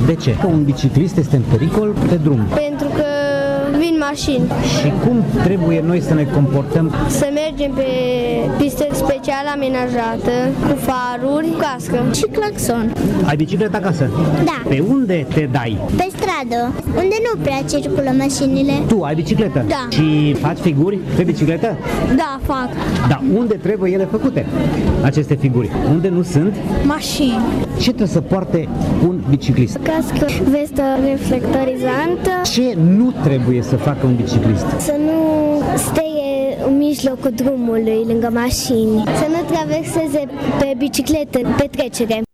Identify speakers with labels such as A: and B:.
A: De ce? Că un biciclist este în pericol pe drum.
B: Pentru că vin mașini.
A: Și cum trebuie noi să ne comportăm?
B: Să mergem pe pistă special amenajată, cu faruri, cu cască și claxon.
A: Ai bicicleta acasă?
C: Da.
A: Pe unde te dai?
C: Pe stradă, unde nu prea circulă mașinile.
A: Tu ai bicicletă?
B: Da.
A: Și faci figuri pe bicicletă?
B: Da, fac.
A: Da, unde trebuie ele făcute, aceste figuri? Unde nu sunt?
B: Mașini.
A: Ce trebuie să poarte un biciclist?
B: Cască, vestă reflectorizantă.
A: Ce nu trebuie să facă un biciclist?
B: Să nu steie în mijlocul drumului, lângă mașini. Să nu traverseze pe bicicletă petrecere.